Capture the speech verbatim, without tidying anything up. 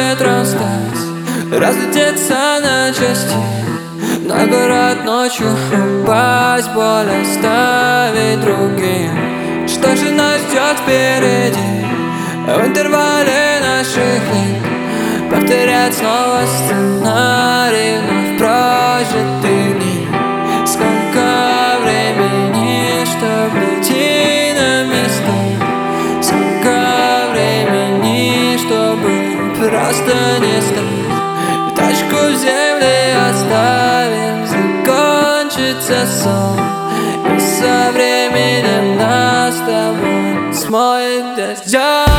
ветром стать, разлететься на части, на город ночью упасть, боль оставить другим. Что же нас ждет впереди в интервале наших лет? Повторять снова сценарий вновь прожитых дней. Сколько времени, чтобы идти на место? Сколько времени, чтобы просто не стать? Точку в земле оставим, закончится сон, и со временем нас с тобой смоет дождем.